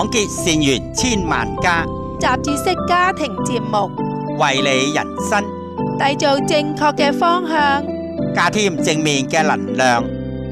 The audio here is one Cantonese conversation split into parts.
結善緣千萬家， 雜誌式家庭節目， 為你人生締造正確嘅方向， 加添正面嘅能量。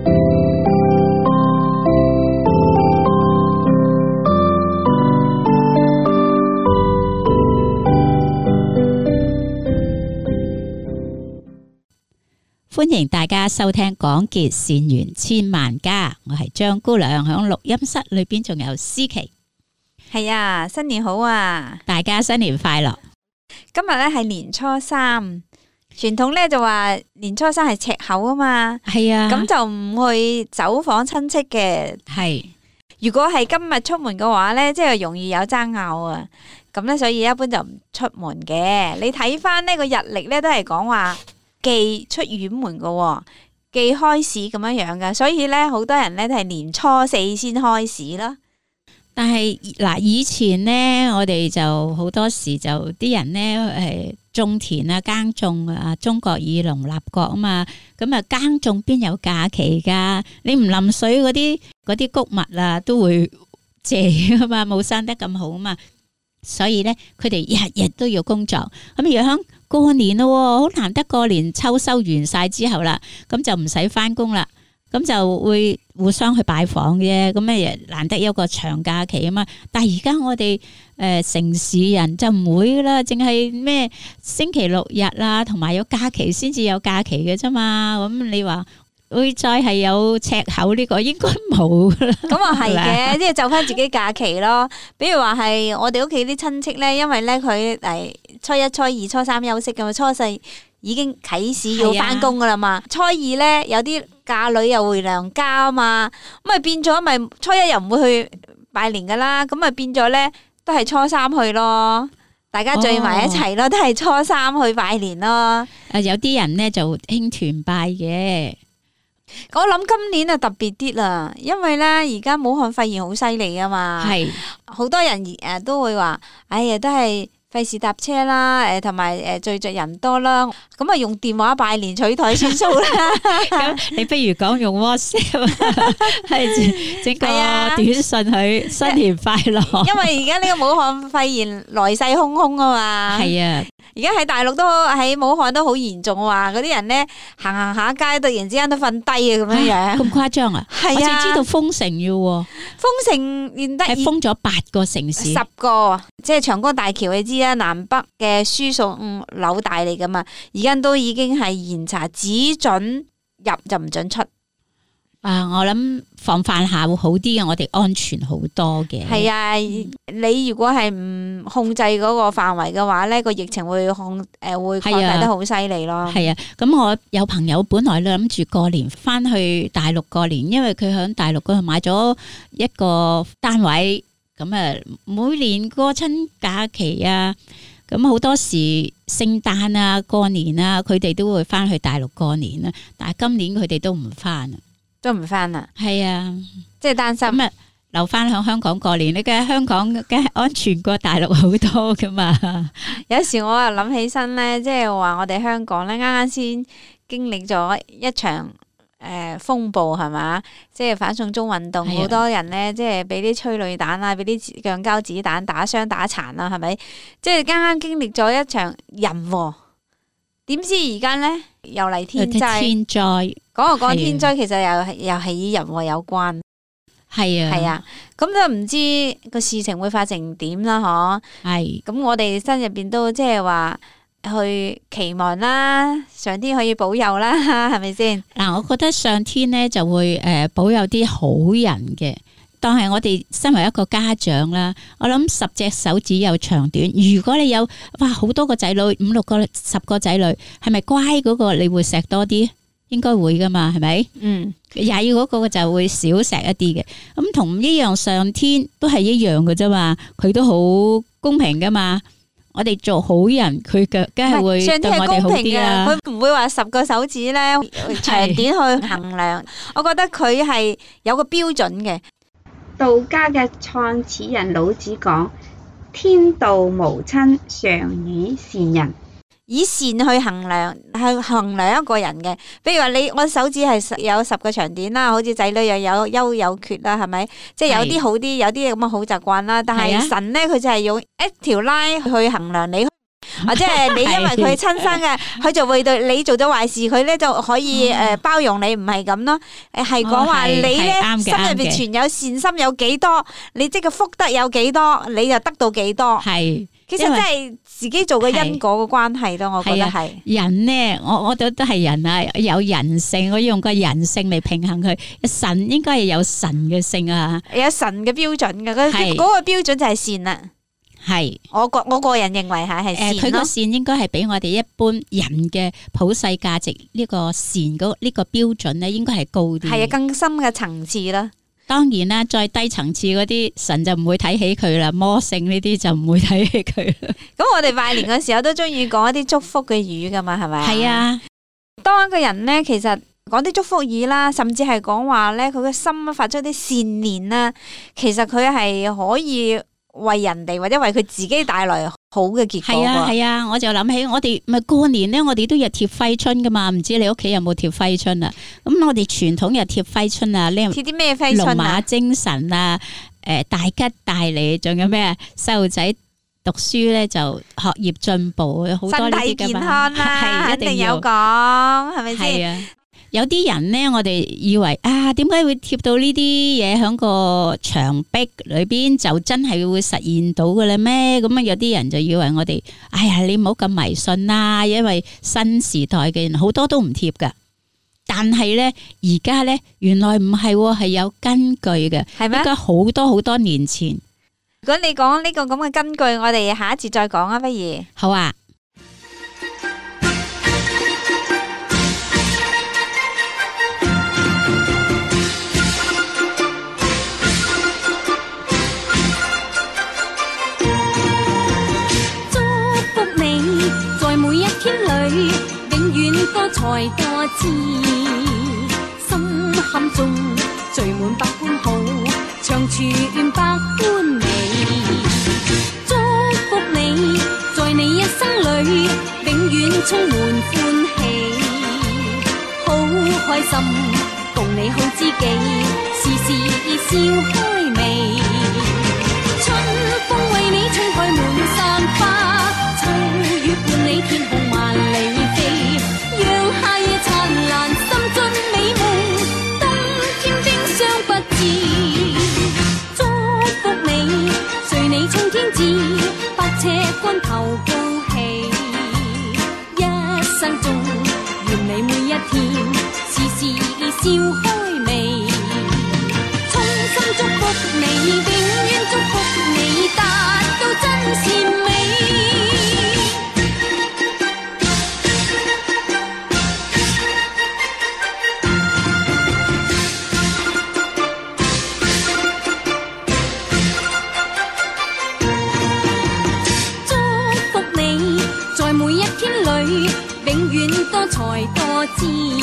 歡迎大家收聽廣結善緣千萬家，我係張姑娘，響錄音室裏邊仲有思琪。 係啊，新年好啊！ 大家新年快樂。 今日咧係年初三，傳統咧就話年初三係赤口啊嘛。 係啊， 咁就唔去走訪親戚嘅。 係， 如果係今日出門嘅話咧，即係容易有爭拗啊。咁咧，所以一般就唔出門嘅。你睇翻呢個日曆咧，都係講話忌出遠門嘅，忌開市咁樣樣嘅。所以咧，好多人咧都係年初四先開市啦。 但係嗱，以前咧，我哋就好多時就啲人咧，種田啊、耕種啊，中國以農立國啊嘛，咁啊耕種邊有假期噶？你唔淋水嗰啲穀物啊，都會謝噶嘛，冇生得咁好啊嘛，所以咧，佢哋日日都要工作。咁而響過年咯，好難得過年，秋收完晒之後啦，咁就唔使翻工啦。咁就會互相去拜訪嘅，咁咩難得有個長假期啊嘛。但係而家我哋城市人就唔會啦，淨係咩星期六日啊，同埋有假期先至有假期嘅啫嘛。咁你話會再係有赤口呢個應該冇啦。 咁啊係嘅，即係就翻自己假期咯。比如話係我哋屋企啲親戚咧，因為咧佢初一、初二、初三休息嘅嘛，初四已經啟始要翻工噶啦嘛。初二咧有啲嫁女又回娘家啊嘛，咁咪變咗咪初一又唔會去拜年噶啦，咁咪變咗咧都係初三去咯，大家聚埋一齊咯，都係初三去拜年咯。 有啲人咧就興團拜嘅。 我諗今年啊特別啲啦，因為咧而家武漢肺炎好犀利啊嘛，係好多人都會話，哎呀都係費事搭車啦，同埋聚集人多啦，咁啊用電話拜年取代算數啦。 咁你不如講用 WhatsApp， 係整個短信去新年快樂。 因為而家呢個武漢肺炎來勢洶洶啊嘛。係啊，而家喺大陸都喺武漢都好嚴重啊，嗰啲人咧行下街，突然之間都瞓低啊咁樣樣。 咁誇張啊？係啊，我就知道封城要封城，連得係封咗8個城市 ，10個，即係長江大橋你知啦，南北嘅輸送紐帶嚟噶嘛，而家都已經係嚴查，只准入就唔准出。 我諗防範下會好啲嘅，我哋安全好多嘅。係啊， 你如果係唔控制嗰個範圍嘅話咧，個疫情會擴大得好犀利咯。係啊， 咁我有朋友本來諗住過年翻去大陸過年，因為佢喺大陸嗰度買咗一個單位，咁每年過親假期啊，咁好多時聖誕啊、過年啊，佢哋都會翻去大陸過年啊。但係今年佢哋都唔翻啊。 都唔翻啦， 係啊， 即係擔心咁留翻響香港過年，你嘅香港梗係安全過大陸好多噶嘛。 有時我又諗起身咧，即係話我哋香港咧啱啱先經歷咗一場風暴係嘛，即係反送中運動，好多人咧即係俾啲催淚彈啊，俾啲橡膠子彈打傷打殘啦，係咪？即係啱啱經歷咗一場人禍，點知而家咧又嚟天災。講天災，其實又係以人禍有關。係啊，咁就唔知個事情會發成點啦，嗬。咁我哋心入邊都即係話去期望啦，上天可以保佑啦，係咪先？ 嗱，我覺得上天咧就會保佑啲好人嘅。當係我哋身為一個家長啦，我諗10隻手指有長短。如果你有好多個仔女，5、6個、10個仔女，係咪乖嗰個你會錫多啲？應該會噶嘛，係咪？曳嗰個就會少錫一啲嘅。咁同一樣，上天都係一樣嘅啫嘛，佢都好公平噶嘛。我哋做好人，佢梗係會對我哋好啲啦。 佢唔會話10個手指咧長短去衡量。我覺得佢係有個標準嘅。 道家嘅創始人老子講：天道無親，常與善人。 以善去衡量一個人嘅。比如話我手指係有10個長短啦，好似仔女又有優有缺啦，係咪？即係有啲好啲，有啲咁嘅好習慣啦。但係神咧，佢就係用一條拉去衡量你。或者係你因為佢親生嘅，佢就會對你做咗壞事，佢咧就可以包容你，唔係咁咯。係講話你咧心入邊存有善心有幾多，你即係福德有幾多，你就得到幾多。係，其實真係自己做嘅因果嘅關係咯，我覺得係。人咧，我覺得都係人啊，有人性，我用個人性嚟平衡佢。神應該係有神嘅性啊，有神嘅標準嘅，嗰個標準就係善啦。係，我個人認為係善咯。佢個善應該係比我哋一般人嘅普世價值呢個善呢個標準咧，應該係高啲。係啊，更深嘅層次啦。當然啦，再低層次嗰啲神就唔會睇起佢啦，魔性呢啲就唔會睇起佢啦。咁我哋拜年嘅時候都中意講一啲祝福嘅語噶嘛，係咪？係啊。當一個人咧，其實講啲祝福語啦，甚至係講話咧，佢嘅心發出啲善念啦，其實佢係可以為人哋或者為佢自己帶來好嘅結果。係啊，我就諗起我哋咪過年咧，我哋都有貼揮春噶嘛，唔知你屋企有冇貼揮春啊？咁我哋傳統有貼揮春啊，貼啲咩揮春啊？龍馬精神啊，大吉大利，仲有咩啊？細路仔讀書咧就學業進步，好多呢啲噶嘛。身體健康啦，係一定有講，係咪先？有啲人咧，我哋以為啊，點解會貼到呢啲嘢喺個牆壁裏邊，就真係會實現到嘅咧咩？咁啊，有啲人就以為我哋，哎呀，你唔好咁迷信啦，因為新時代嘅人好多都唔貼噶。但係咧，而家咧，原來唔係，係有根據嘅，係咩？應該好多年前。如果你講呢個咁嘅根據，我哋下一節再講啊，不如？好啊。永遠多才多姿，心坎中聚滿百般好，長存百般美。祝福你，在你一生裏，永遠充滿歡喜，好開心，共你好知己，時時笑開眉。春風為你吹開滿山花，秋雨伴你天空萬里飛，讓夏夜燦爛，心盡美夢，冬天冰霜不至。祝福你，隨你衝天志，百尺竿頭高起，一生中願你每一天，時時笑開眉。衷心祝福你，永遠祝福你，達到真善美。永遠多才多姿，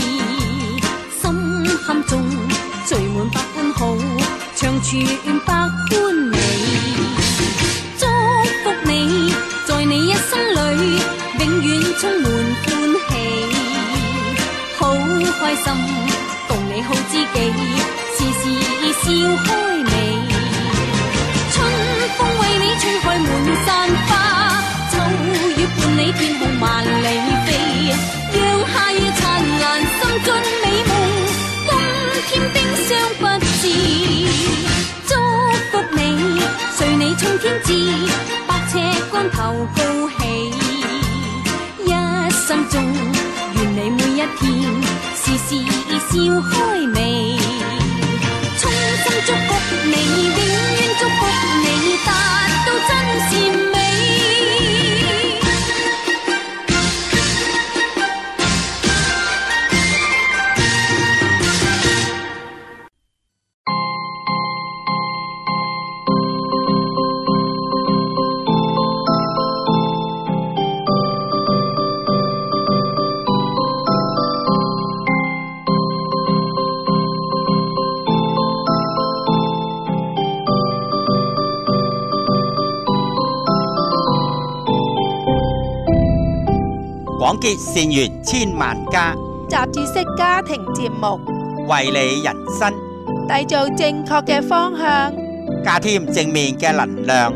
心坎中聚滿百般好，長存百般美。祝福你，在你一生裏，永遠充滿歡喜，好開心，共你好知己，時時笑開眉。春風為你吹開滿山花，秋雨伴你天空萬里飛，讓夏夜燦爛，心盡美夢，冬天冰霜不至。祝福你，隨你衝天志，百尺竿頭高起，一生中願你每一天，時時笑開眉。衷心祝福你，永遠祝福你，達到真善美。 廣結善緣千萬家， 雜誌式家庭節目， 為你人生締造正確嘅方向， 加添正面嘅能量。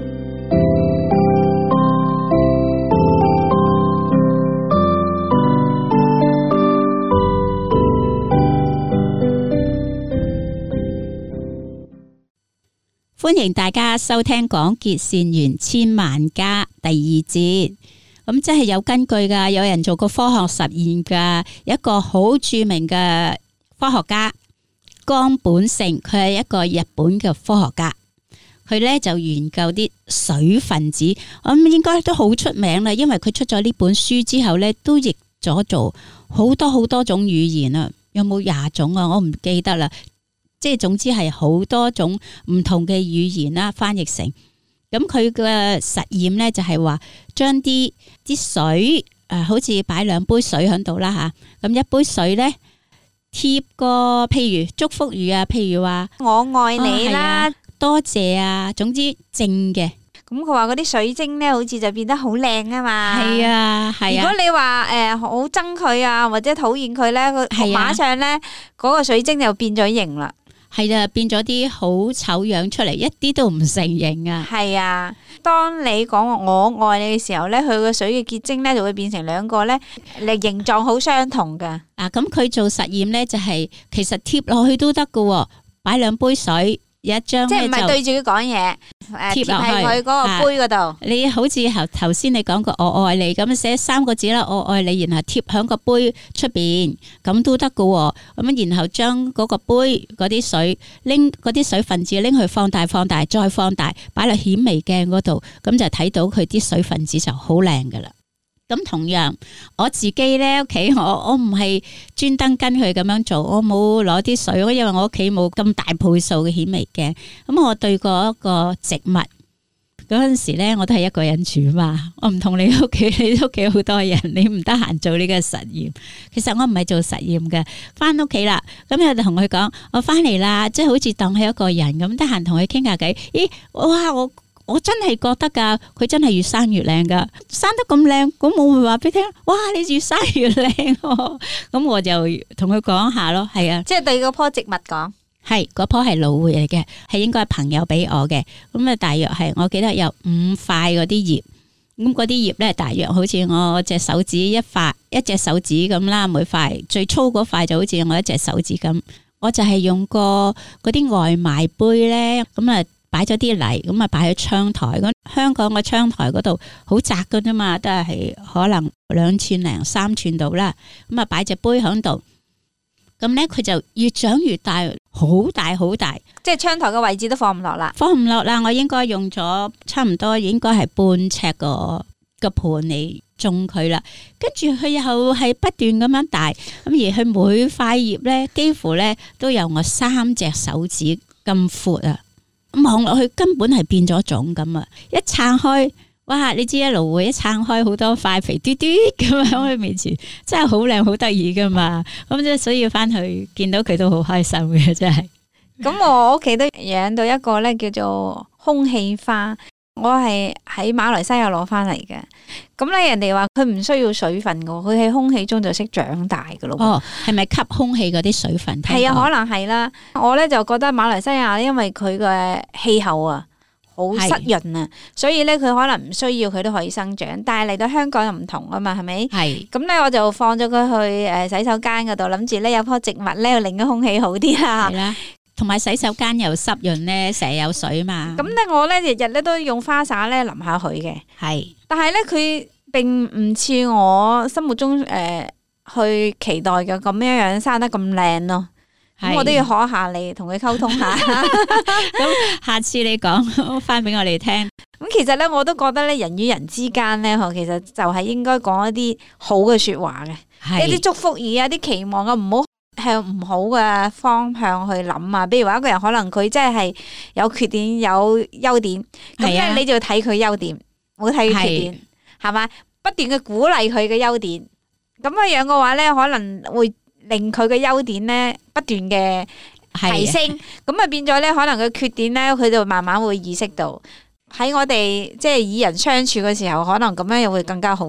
歡迎大家收聽廣結善緣千萬家第二節，咁真係有根據噶，有人做過科學實驗噶，一個好著名嘅科學家江本勝，佢係一個日本嘅科學家，佢呢就研究啲水分子，我諗應該都好出名啦，因為佢出咗呢本書之後呢，都譯咗做好多種語言啊，有冇20種啊？我唔記得啦。即係總之係好多種唔同嘅語言啦，翻譯成咁。佢嘅實驗咧就係話將啲水好似擺2杯水喺度啦吓，咁一杯水咧貼個譬如祝福語啊，譬如話我愛你啦， 多謝啊，總之正嘅。 咁佢話嗰啲水晶咧，好似就變得好靚啊嘛。係啊。如果你話好憎佢啊，或者討厭佢咧，佢馬上咧嗰個水晶就變咗形啦。 係啊，變咗啲好醜樣出嚟，一啲都唔成形啊！ 係啊，當你講我愛你嘅時候咧，佢個水嘅結晶咧就會變成2個咧，形狀好相同㗎。 咁佢做實驗咧就係其實貼落去都得㗎，擺2杯水。有一張即係唔係對住佢講嘢，貼落去佢嗰個杯嗰度。你好似頭先你講過我愛你咁寫3個字啦，我愛你，然後貼響個杯出邊，咁都得噶。咁然後將嗰個杯嗰啲水拎嗰啲水分子拎去放大，再放大，擺落顯微鏡嗰度，咁就睇到佢啲水分子就好靚噶啦。咁同樣我自己咧屋企，我唔係專登跟佢咁樣做，我冇攞啲水，因為我屋企冇咁大倍數嘅顯微鏡。咁我對過一個植物嗰陣時咧，我都係一個人住嘛，我唔同你屋企，你屋企好多人，你唔得閒做呢個實驗。其實我唔係做實驗嘅，翻屋企啦，咁又同佢講我翻嚟啦，即係好似當佢一個人咁，得閒同佢傾下偈。咦，哇！我真係覺得噶，佢真係越生越靚噶，生得咁靚，咁我會話俾你聽，哇！你越生越靚，咁我就同佢講下咯，係啊， 即係對嗰棵植物講， 係嗰棵係蘆薈嚟嘅，係應該係朋友俾我嘅，咁啊大約係我記得有5塊嗰啲葉，咁嗰啲葉咧大約好似我隻手指一隻手指咁啦，每塊最粗嗰塊就好似我一隻手指咁，我就係用過嗰啲外賣杯咧，咁啊。擺咗啲泥，咁啊擺喺窗台。咁香港嘅窗台嗰度好窄噶啫嘛，都係可能2寸零3寸度啦。咁啊擺隻杯喺度，咁咧佢就越長越大，好大好大。 即係窗台嘅位置都放唔落啦， 我應該用咗差唔多，應該係半尺個盤嚟種佢啦。跟住佢又係不斷咁樣大，咁而佢每塊葉咧，幾乎咧都有我3隻手指咁闊啊！望落去根本係變咗種咁啊！一撐開，哇！你知一蘆薈一撐開好多塊肥嘟嘟咁喺佢面前，真係好靚好得意噶嘛！咁即係所以翻去見到佢都好開心嘅，真係。 咁我屋企都養到一個咧叫做空氣花，我係喺馬來西亞攞翻嚟嘅。咁咧人哋話佢唔需要水分噶，佢喺空氣中就識長大噶咯。哦， 係咪吸空氣嗰啲水分？ 係啊，可能係啦。我咧就覺得馬來西亞因為佢嘅氣候啊好濕潤啊，所以咧佢可能唔需要佢都可以生長。但係嚟到香港又唔同啊嘛，係咪？係。咁咧我就放咗佢去洗手間嗰度，諗住咧有棵植物咧令個空氣好啲啦。係啦。 同埋洗手間又濕潤咧，成日有水嘛。咁咧我咧日日咧都用花灑咧淋下佢嘅。係。但係咧佢並唔似我心目中去期待嘅咁樣生得咁靚咯。咁我都要學下你，同佢溝通下。 咁下次你講翻俾我哋聽。 咁其實咧，我都覺得咧，人與人之間咧，其實就係應該講一啲好嘅說話嘅，一啲祝福語啊，啲期望啊，唔好向唔好嘅方向去諗啊。比如話一個人可能佢真係有缺點有優點，咁咧你就要睇佢優點，唔好睇佢缺點，係嘛？不斷嘅鼓勵佢嘅優點，咁樣嘅話咧，可能會令佢嘅優點咧不斷嘅提升，咁啊變咗咧，可能佢缺點咧，佢就慢慢會意識到。喺我哋即係以人相處嘅時候，可能咁樣又會更加好啲。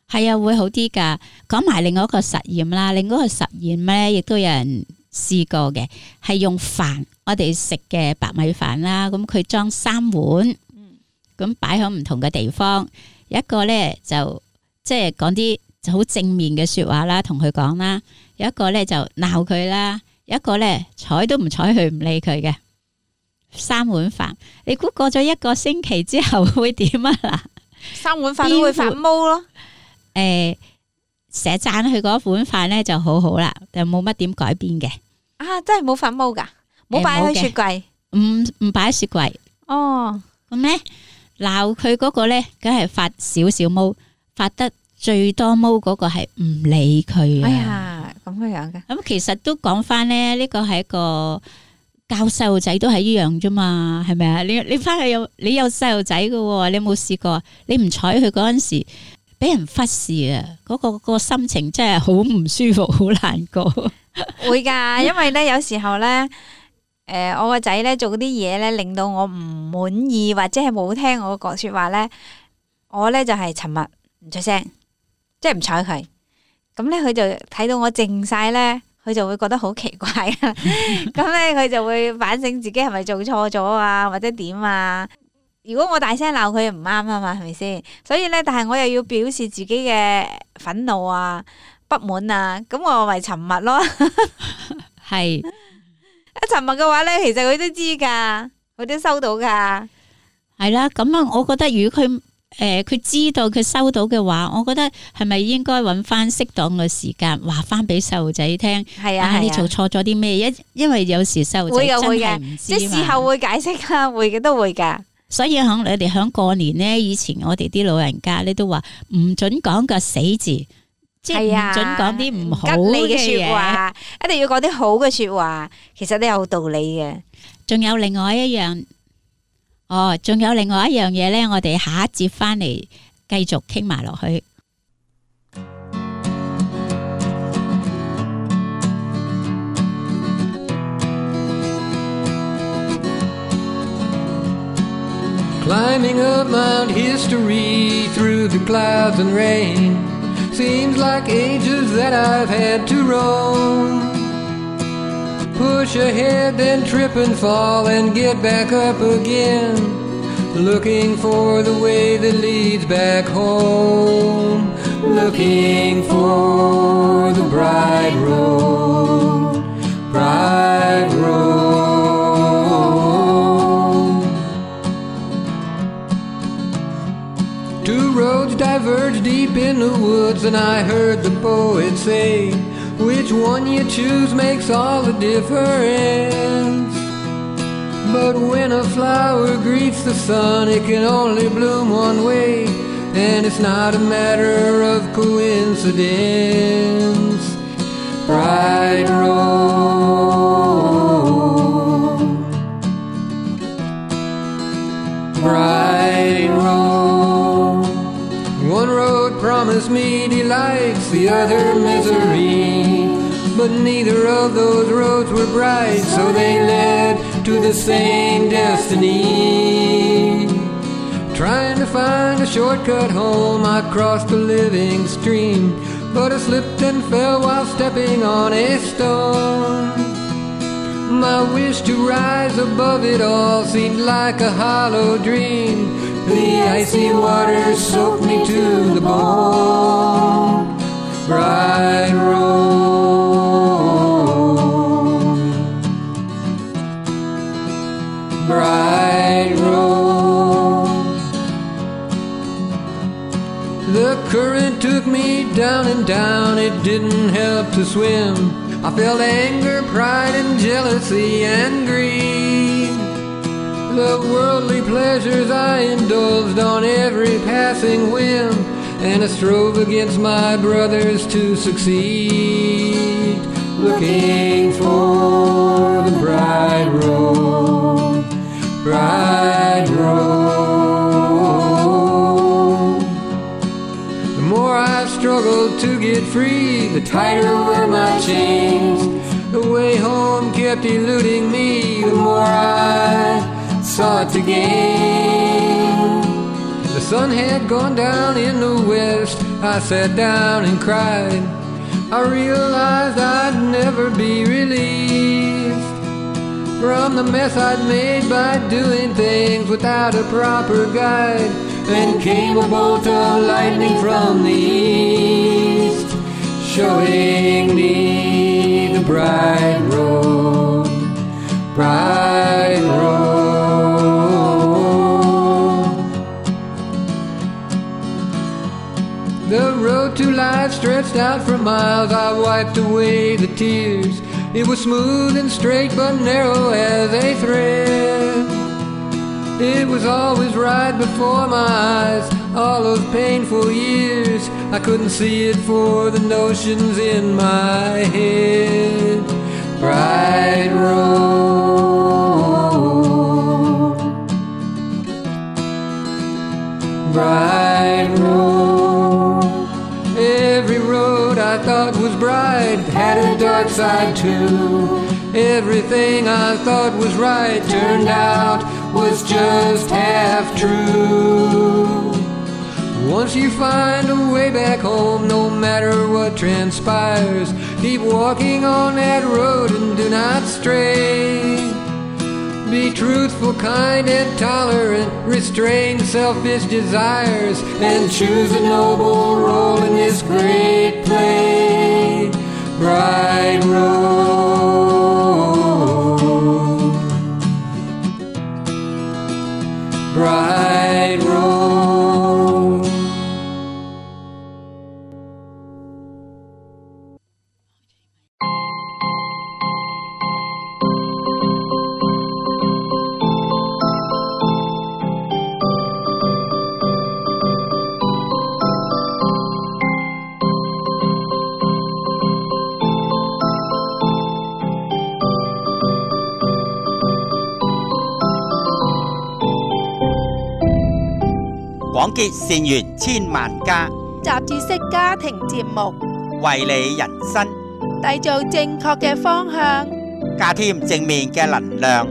係啊，會好啲㗎。講埋另外一個實驗啦，另外一個實驗咧，亦都有人試過嘅，係用飯，我哋食嘅白米飯啦，咁佢裝3碗，咁擺喺唔同嘅地方，有一個咧就即係講啲就好正面嘅說話啦，同佢講啦，有一個咧就鬧佢啦，有一個咧睬都唔睬佢，唔理佢嘅。3碗飯，你估過咗1個星期之後會點啊？嗱 ，3碗飯都會發毛咯。 成日讚佢嗰碗飯咧就好好啦，就冇乜點改變嘅。 啊，真係冇發毛噶，冇擺去雪櫃， 唔擺雪櫃。 哦， 咁咧鬧佢嗰個咧，梗係發少少毛，發得最多毛嗰個係唔理佢啊。 哎呀，咁樣嘅。 咁其實都講翻咧，呢個係一個教細路仔都係一樣啫嘛，係咪啊？你翻去你有細路仔嘅，你有冇試過？你唔睬佢嗰陣時，俾人忽視啊！嗰個心情真係好唔舒服，好難過。 會噶，因為咧有時候咧，我個仔咧做嗰啲嘢咧，令到我唔滿意，或者係冇聽我個說話咧，我咧就係沉默唔出聲，即係唔睬佢。咁咧佢就睇到我靜晒咧，佢就會覺得好奇怪啊。咁咧佢就會反省自己係咪做錯咗啊，或者點啊？如果我大聲鬧佢，唔啱啊嘛，係咪先？所以咧，但係我又要表示自己嘅憤怒啊、不滿啊，咁我咪沉默咯。 係一沉默嘅話咧，其實佢都知噶，佢都收到噶。 係啦，咁啊，我覺得如果佢知道佢收到嘅話，我覺得係咪應該揾翻適當嘅時間話翻俾細路仔聽？ 係啊， 你做錯咗啲咩？因為有時細路仔真係唔知嘛， 即係事後會解釋啊，會嘅都會噶。 所以你哋響過年咧，以前我哋啲老人家咧都話唔准講個死字，即係唔准講啲唔好嘅說話， 一定要講啲好嘅說話。其實都有道理嘅。 仲有另外一樣嘢咧，我哋下一節翻嚟繼續傾埋落去。 Climbing up Mount History through the clouds and rain, seems like ages that I've had to roam. Push ahead, then trip and fall and get back up again, looking for the way that leads back home, looking for the bright road, bright road. Two roads diverged deep in the woods, and I heard the poet say, which one you choose makes all the difference. But when a flower greets the sun, it can only bloom one way, and it's not a matter of coincidence. Bright road, bright road. One road promised me delights, the other misery, but neither of those roads were bright, so they led to the same destiny. Trying to find a shortcut home, I crossed a living stream, but I slipped and fell while stepping on a stone. My wish to rise above it all seemed like a hollow dream. The icy water soaked me to the bone. Bright road, bright road. The current took me down and down, it didn't help to swim. I felt anger, pride and jealousy and greed. The worldly pleasures I indulged on every passing whim, and I strove against my brothers to succeed, looking for the bright road, bright road. The more I struggled to get free, the tighter were my chains. The way home kept eluding me, the more I sought to gain. The sun had gone down in the west, I sat down and cried. I realized I'd never be released from the mess I'd made by doing things without a proper guide. Then came a bolt of lightning from the east, showing me the bright road, bright road. The road to life stretched out for miles. I wiped away the tears. It was smooth and straight but narrow as a thread. It was always right before my eyes, all those painful years. I couldn't see it for the notions in my head. Bright road, bright road. Every road I thought was bright had a dark side too. Everything I thought was right turned out was just half true. Once you find a way back home, no matter what transpires, keep walking on that road and do not stray. Be truthful, kind, and tolerant, restrain selfish desires, and choose a noble role in this great play. Bright road, bright road. 廣結善緣千萬家， 雜誌式家庭節目， 為你人生締造正確嘅方向。 加添正面嘅能量。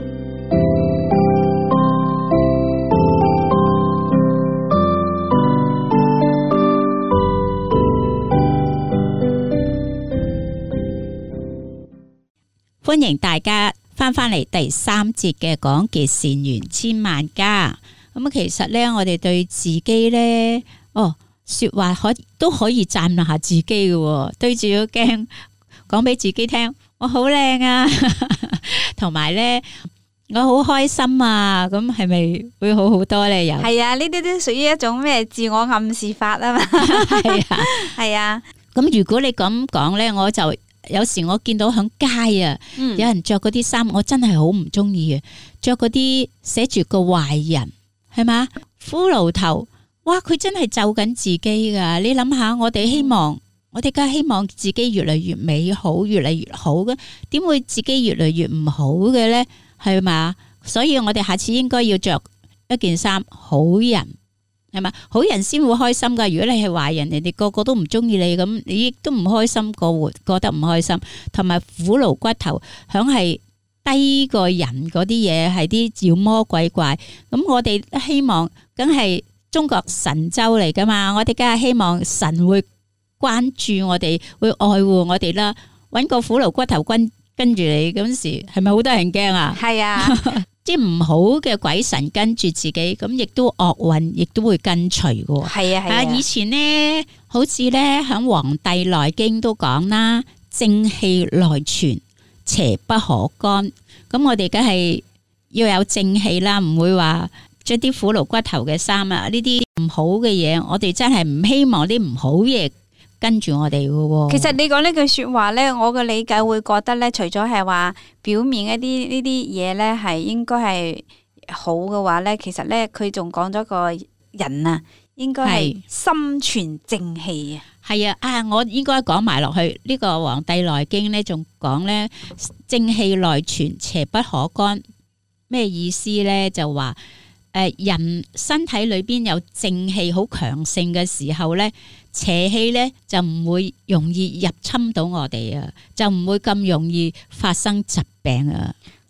歡迎大家翻嚟第3節嘅廣結善緣千萬家。咁其實咧，我哋對自己咧，說話都可以讚下自己嘅，對住個鏡講俾自己聽，我好靚啊，同埋咧，我好開心啊，咁係咪會好好多咧？又係啊，呢啲都屬於一種咩自我暗示法啊嘛， 係啊， 係啊。 咁如果你咁講咧，我就有時我見到響街啊，有人着嗰啲衫，我真係好唔中意嘅，着嗰啲寫住個壞人。係嘛？骷髏頭，哇！佢真係就緊自己噶。你諗下，我哋希望，我哋梗係希望自己越嚟越美好，越嚟越好嘅。點會自己越嚟越唔好嘅咧？係嘛？所以我哋下次應該要着一件衫，好人係嘛？好人先會開心噶。如果你係壞人，人哋個個都唔中意你，咁你亦都唔開心，過得唔開心。同埋骷髏骨頭，響係低個人嗰啲嘢係啲妖魔鬼怪，咁我哋希望梗係中國神州嚟噶嘛，我哋梗係希望神會關注我哋，會愛護我哋啦。搵個骷髏骨頭跟住你嗰時，係咪好多人驚啊？係啊，即係唔好嘅鬼神跟住自己，咁亦都惡運，亦都會跟隨嘅。係啊係啊，以前呢，好似咧響《黃帝內經》都講啦，正氣內存，邪不可干，咁我哋梗係要有正氣啦，唔會話着啲骷髏骨頭嘅衫啊，呢啲唔好嘅嘢，我哋真係唔希望啲唔好嘢跟住我哋嘅。其實你講呢句說話咧，我嘅理解會覺得咧，除咗係話表面一啲呢啲嘢咧係應該係好嘅話咧，其實咧佢仲講咗個人啊，應該係心存正氣啊。係啊，我應該講埋落去呢個《黃帝內經》咧，仲講咧正氣內存，邪不可干。咩意思咧？就話人身體裏邊有正氣好強盛嘅時候咧，邪氣咧就唔會容易入侵到我哋啊，就唔會咁容易發生疾病啊。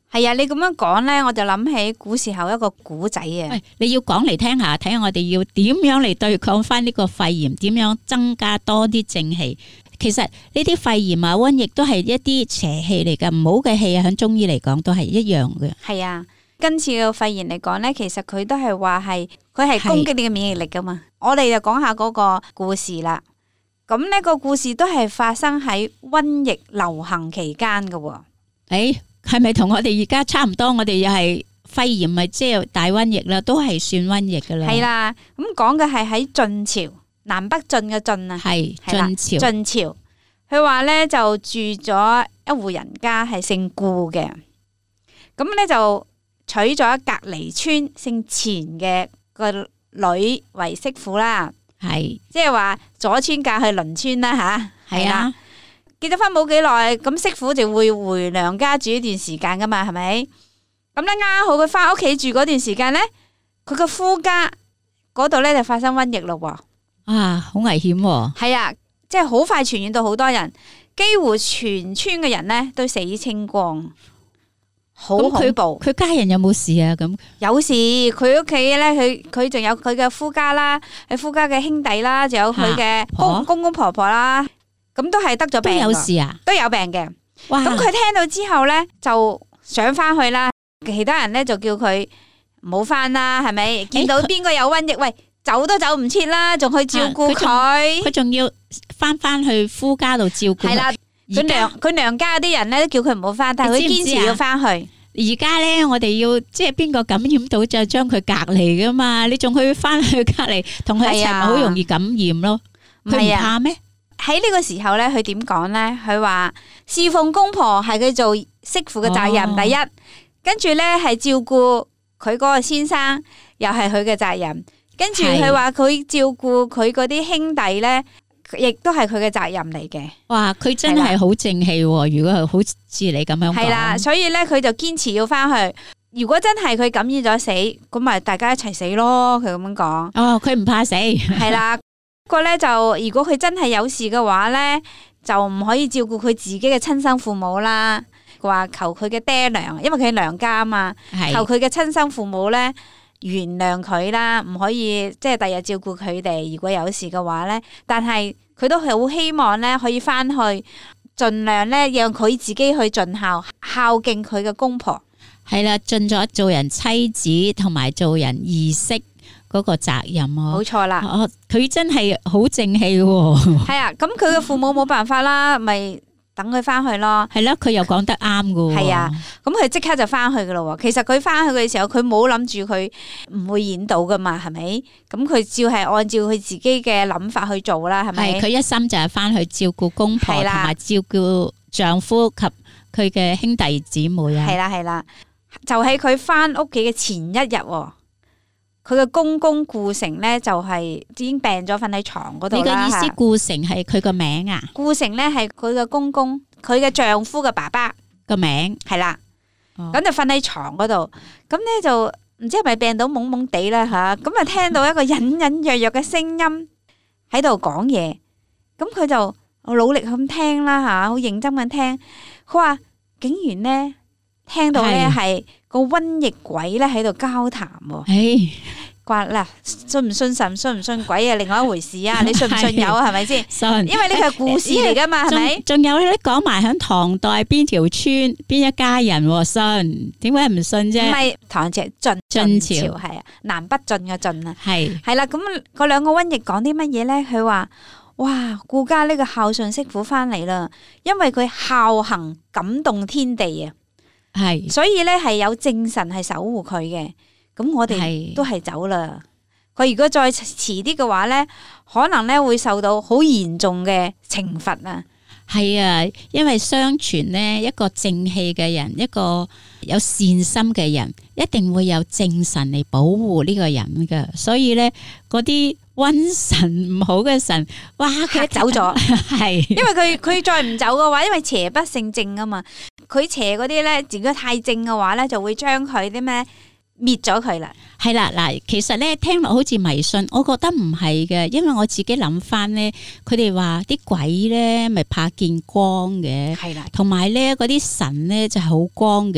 係啊，你咁樣講咧，我就諗起古時候一個古仔啊。 喂，你要講嚟聽下，睇下我哋要點樣嚟對抗翻呢個肺炎，點樣增加多啲正氣。其實呢啲肺炎啊、瘟疫都係一啲邪氣嚟噶，唔好嘅氣啊，喺中醫嚟講都係一樣嘅。 係啊，今次嘅肺炎嚟講咧，其實佢都係話係佢係攻擊你嘅免疫力噶嘛。我哋就講下嗰個故事啦。咁呢個故事都係發生喺瘟疫流行期間噶。 誒，係咪同我哋而家差唔多？我哋又係肺炎，咪即係大瘟疫啦，都係算瘟疫噶啦。 係啦，咁講嘅係喺晉朝，南北晉嘅晉啊， 係晉朝。 晉朝，佢話咧就住咗一戶人家係姓顧嘅，咁咧就娶咗隔離村姓錢嘅個女為媳婦啦。 係即係話左村嫁去鄰村啦吓， 係啊。 結咗婚冇幾耐，咁媳婦就會回娘家住一段時間噶嘛，係咪？咁咧啱好佢翻屋企住嗰段時間咧，佢個夫家嗰度咧就發生瘟疫咯。 啊，好危險喎！ 係啊，即係好快傳染到好多人，幾乎全村嘅人咧都死清光，好恐怖。 佢家人有冇事啊？咁有事，佢屋企咧，佢仲有佢嘅夫家啦，佢夫家嘅兄弟啦，仲有佢嘅公公婆婆啦，咁都係得咗病， 都有事啊， 都有病嘅。 哇！ 咁佢聽到之後咧，就想翻去啦。其他人咧就叫佢唔好翻啦，係咪？見到邊個有瘟疫，喂，走都走唔切啦，仲去照顧佢。 佢仲要翻去夫家度照顧。係啦， 佢娘家啲人咧都叫佢唔好翻，但係佢堅持要翻去。 而家咧，我哋要即係邊個感染到就將佢隔離噶嘛？你仲去翻去隔離，同佢一齊咪好容易感染咯？佢唔怕咩？ 喺呢個時候咧，佢點講咧？佢話侍奉公婆係佢做媳婦嘅責任，第一，跟住咧係照顧佢嗰個先生，又係佢嘅責任。跟住佢話佢照顧佢嗰啲兄弟咧，亦都係佢嘅責任嚟嘅。哇！ 佢真係好正氣喎！如果係好似你咁樣講， 係啦，所以咧佢就堅持要翻去。如果真係佢感染咗死，咁咪大家一齊死咯。佢咁樣講。 哦，佢唔怕死。 係啦，不過咧就如果佢真係有事嘅話咧，就唔可以照顧佢自己嘅親生父母啦。話求佢嘅爹娘，因為佢係娘家啊嘛，求佢嘅親生父母咧原諒佢啦，唔可以即係第日照顧佢哋。如果有事嘅話咧，但係佢都係好希望咧可以翻去，盡量咧讓佢自己去盡孝敬佢嘅公婆。 係啦，盡咗做人妻子同埋做人兒媳嗰個責任啊！ 冇錯啦， 佢真係好正氣喎。係啊，咁佢嘅父母冇辦法啦，咪等佢翻去咯。係啦， 佢又講得啱噶。 係啊，咁佢即刻就翻去噶咯。其實佢翻去嘅時候，佢冇諗住佢唔會染到噶嘛，係咪？咁佢照係按照佢自己嘅諗法去做啦，係咪？ 佢一心就係翻去照顧公婆同埋照顧丈夫及佢嘅兄弟姊妹啊。 係啦，就喺佢翻屋企嘅前一日，佢嘅公公顧成咧就係已經病咗，瞓喺床嗰度啦。 你嘅意思顧成係佢個名啊？ 顧成咧係佢嘅公公，佢嘅丈夫嘅爸爸個名係啦。咁就瞓喺床嗰度，咁咧就唔知係咪病到懵懵地啦吓，咁啊聽到一個隱隱約約嘅聲音喺度講嘢，咁佢就努力咁聽啦吓，好認真咁聽。佢話竟然咧聽到咧係個瘟疫鬼咧喺度交談。話嗱，信唔信神，信唔信鬼啊，另外一回事啊！你信唔信有係咪先？信，因為呢個係故事嚟噶嘛，係咪？仲有咧講埋喺唐代邊條村邊一家人信，點解唔信啫？唔係唐朝晉朝係啊，南北晉嘅晉啊，係啦。咁嗰兩個瘟疫講啲乜嘢咧？佢話哇，顧家呢個孝順媳婦翻嚟啦，因為佢孝行感動天地啊，係，所以咧係有正神係守護佢嘅。咁我哋都係走啦。佢如果再遲啲嘅話咧，可能咧會受到好嚴重嘅懲罰啊。係啊，因為相傳咧，一個正氣嘅人，一個有善心嘅人，一定會有正神嚟保護呢個人噶。所以咧，嗰啲瘟神唔好嘅神，哇，佢走咗，係，因為佢再唔走嘅話，因為邪不勝正啊嘛。佢邪嗰啲咧，如果太正嘅話咧，就會將佢啲咩滅咗佢啦，係啦嗱，其實咧聽落好似迷信，我覺得唔係嘅，因為我自己諗翻咧，佢哋話啲鬼咧咪怕見光嘅，係啦，同埋咧嗰啲神咧就係好光嘅，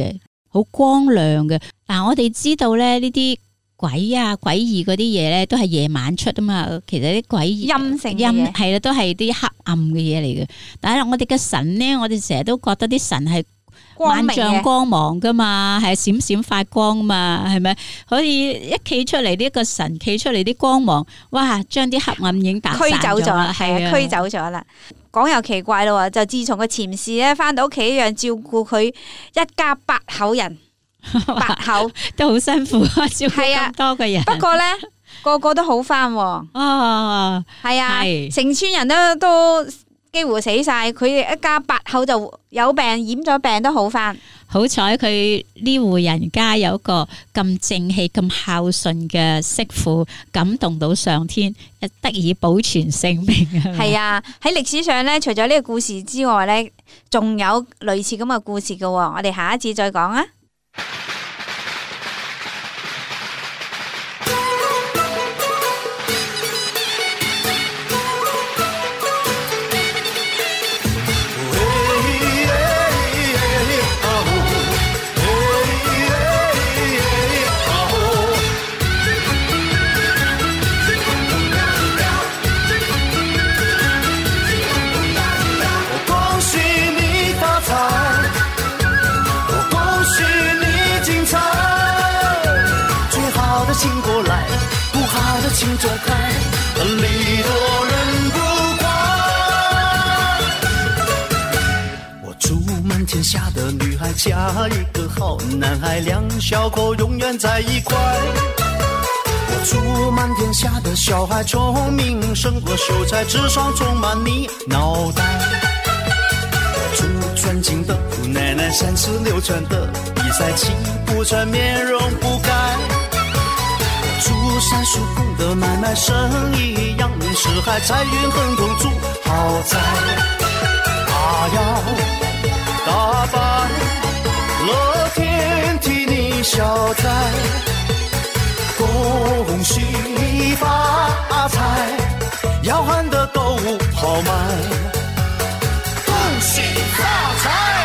好光亮嘅。嗱，我哋知道咧呢啲鬼啊詭異嗰啲嘢咧，都係夜晚出啊嘛。其實啲鬼陰性嘅嘢係啦，都係啲黑暗嘅嘢嚟嘅。但係我哋嘅神咧，我哋成日都覺得啲神係萬丈光芒噶嘛，係閃閃發光嘛，係咪？可以一企出嚟呢個神，企出嚟啲光芒，哇！將啲黑暗已經打散驅走咗啦，係啊，驅走咗啦。講又奇怪咯，就自從個前世咧翻到屋企一樣照顧佢一家8口人，8口都好辛苦啊，照顧咁多個人。 不過咧，個個都好翻。哦，係啊，成村人都幾乎死晒，佢哋一家8口就有病，染咗病都好翻。 好彩佢呢戶人家有個咁正氣、咁孝順嘅媳婦，感動到上天，得以保存性命。 係啊，喺歷史上咧，除咗呢個故事之外咧，仲有類似咁嘅故事嘅。我哋下一次再講啊。 请走开，礼多人不怪。我祝满天下的女孩嫁一个好男孩，两小口永远在一块。我祝满天下的小孩聪明胜过秀才，智商充满你脑袋。我祝尊敬的姑奶奶三十六转的比赛气不喘，面容不改。祝山叔公的买卖生意扬名四海，财运亨通住豪宅。他要打败乐天替你消灾，恭喜发财，要喊得购物好卖。恭喜发财，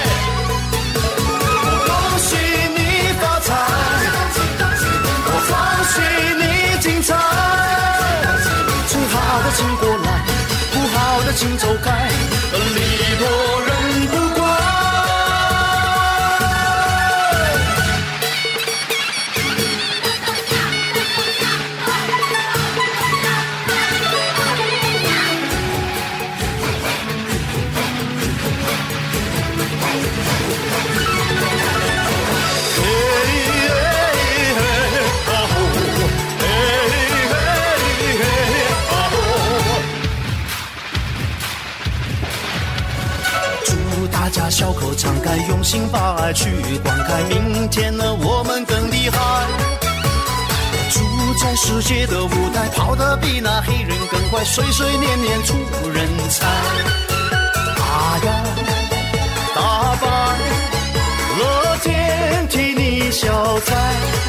恭喜你发财，我恭喜你精彩。最好的请过来，不好的请走开，礼多人不怪。大家小口常开，用心把爱去灌溉，明天呢我们更厉害。住在世界的舞台，跑得比那黑人更快，岁岁年年出人才。他要打败乐天替你消灾，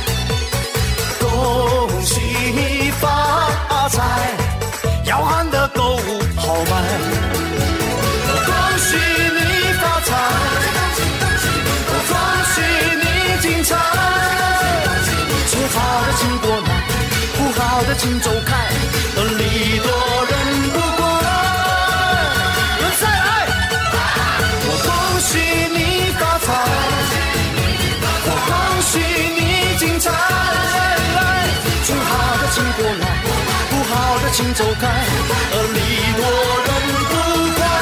恭喜发财，要喊得购物好卖。恭喜你发财，我恭喜你精彩。最好的请过来，不好的请走开，礼多人不怪。再来，我恭喜你发财，我恭喜你精彩。最好的请过来，不好的请走开，礼多人不怪。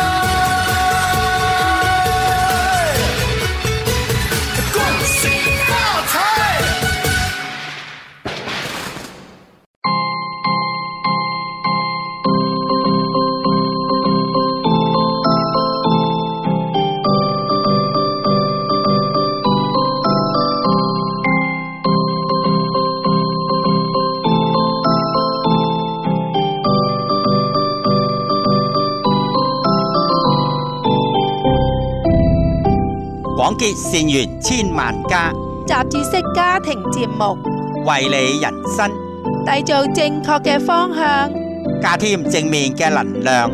廣結善緣千萬家， 雜誌式家庭節目， 為你人生締造正確嘅方向， 加添正面嘅能量。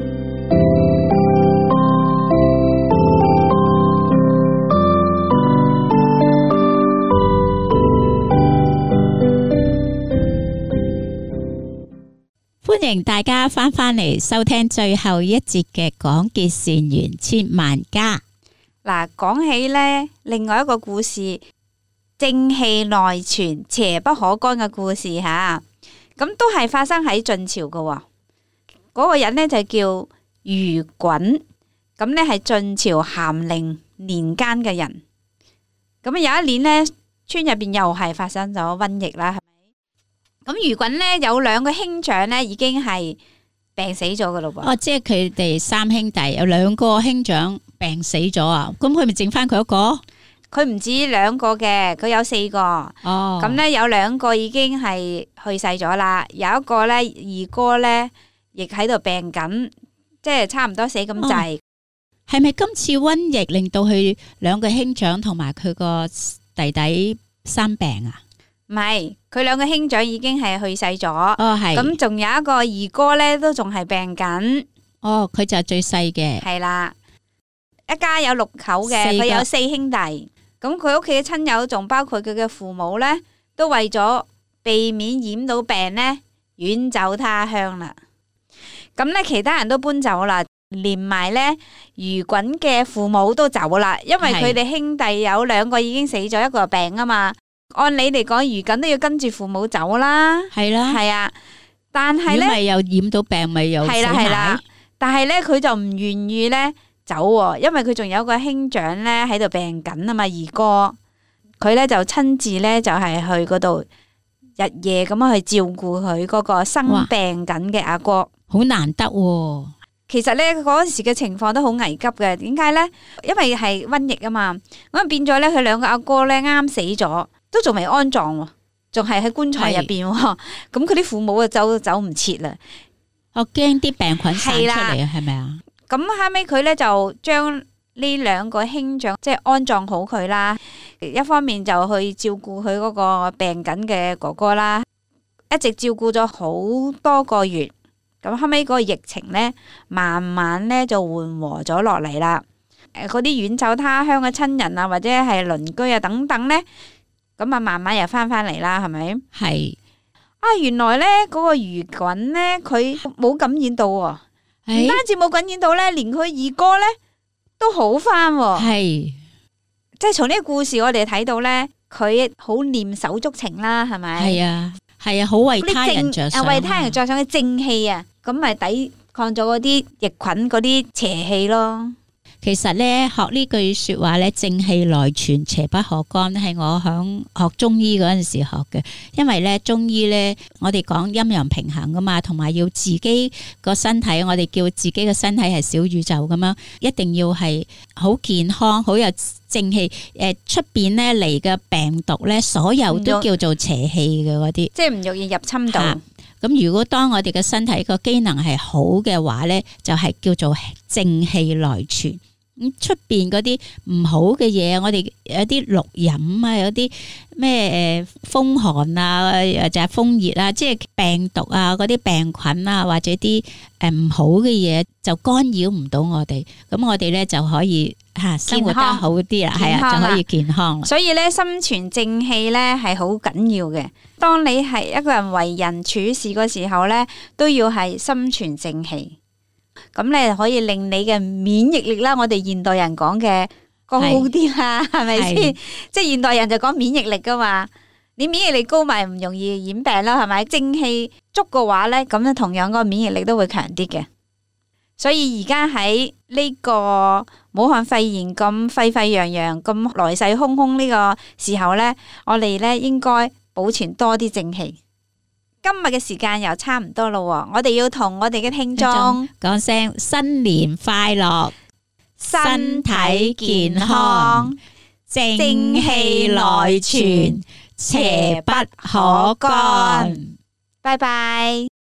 歡迎大家翻嚟收聽最後一節嘅廣結善緣千萬家。 嗱，講起呢，另外一個故事，正氣內存，邪不可干嘅故事吓，咁都係發生喺晉朝嘅。嗰個人呢就叫余袞，咁呢係晉朝咸寧年間嘅人。咁有一年呢，村入邊又係發生咗瘟疫啦，係咪？咁余袞呢有兩個兄長呢已經係病死咗噶咯噃。 哦，即係佢哋三兄弟有兩個兄長病死咗啊？咁佢咪剩翻佢一個？ 佢唔止兩個嘅，佢有4個。 哦，咁呢有2個已經係去世咗啦，有一個呢二哥呢亦喺度病緊，即係差唔多死咁滯。 係咪今次瘟疫令到佢兩個兄長同埋佢個弟弟生病啊？ 唔係，佢兩個兄長已經係去世咗。 哦，係。咁仲有一個二哥呢，都仲係病緊。 哦，佢就係最細嘅。 係啦，一家有6口嘅，佢有4兄弟。咁佢屋企嘅親友，仲包括佢嘅父母呢，都為咗避免染到病呢，遠走他鄉啦。咁呢，其他人都搬走啦。連埋呢余袞嘅父母都走啦，因為佢哋兄弟有2個已經死咗，一個病啊嘛。按理嚟講，余袞都要跟住父母走啦。係啦，係啊。但係呢，咪又染到病，咪又死埋。係啦，但係呢，佢就唔願意呢走，因為佢仲有個兄長呢喺度病緊啊嘛。二哥佢呢就親自呢就係去嗰度日夜咁樣去照顧佢嗰個生病緊嘅阿哥，好難得喎。其實咧嗰時嘅情況都好危急嘅，點解呢？因為係瘟疫啊嘛，咁變咗咧佢兩個阿哥咧啱死咗，都仲未安葬，仲係喺棺材入邊，咁佢啲父母啊走唔切啦。我驚啲病菌散出嚟啊，係咪啊？咁後尾佢咧就將呢2個兄長即係安葬好佢啦，一方面就去照顧佢嗰個病緊嘅哥哥啦，一直照顧咗好多個月。咁後尾嗰個疫情呢，慢慢呢就緩和咗落嚟啦。嗰啲遠走他鄉嘅親人啊，或者係鄰居啊等等呢，咁啊慢慢又翻嚟啦，係咪？係啊，原來呢嗰個余袞呢，佢冇感染到喎，唔單止冇感染到呢，連佢二哥呢都好翻。係，即係從呢個故事我哋睇到呢，佢好念手足情啦，係咪？係啊。係啊，好為他人着想，為他人着想嘅正氣啊，咁咪抵抗咗嗰啲疫菌、嗰啲邪氣咯。其實咧，學呢句說話咧，正氣內存，邪不可干，係我響學中醫嗰陣時學嘅。因為咧，中醫咧，我哋講陰陽平衡噶嘛，同埋要自己個身體，我哋叫自己嘅身體係小宇宙咁樣，一定要係好健康，好有正氣。出邊咧嚟嘅病毒咧，所有都叫做邪氣嘅嗰啲，即係唔容易入侵到。咁如果當我哋嘅身體個機能係好嘅話咧，就係叫做正氣內存。咁出邊嗰啲唔好嘅嘢，我哋有啲氯飲啊，有啲咩風寒啊，或者係風熱啊，即係病毒啊，嗰啲病菌啊，或者啲唔好嘅嘢就干擾唔到我哋，咁我哋咧就可以生活得好啲啦，係啊，就可以健康。所以咧，心存正氣咧係好緊要嘅。當你係一個人為人處事嗰時候咧，都要係心存正氣。咁你可以令你嘅免疫力啦，我哋現代人講嘅高啲啦，係咪先？即係現代人就講免疫力噶嘛，你免疫力高咪唔容易染病啦，係咪？正氣足嘅話咧，咁咧同樣個免疫力都會強啲嘅。所以而家喺呢個武漢肺炎咁沸沸揚揚、咁來勢洶洶呢個時候咧，我哋咧應該保存多啲正氣。今日嘅時間又差唔多咯，我哋要同我哋嘅聽眾講聲新年快樂，身體健康，正氣內存，邪不可干。拜拜。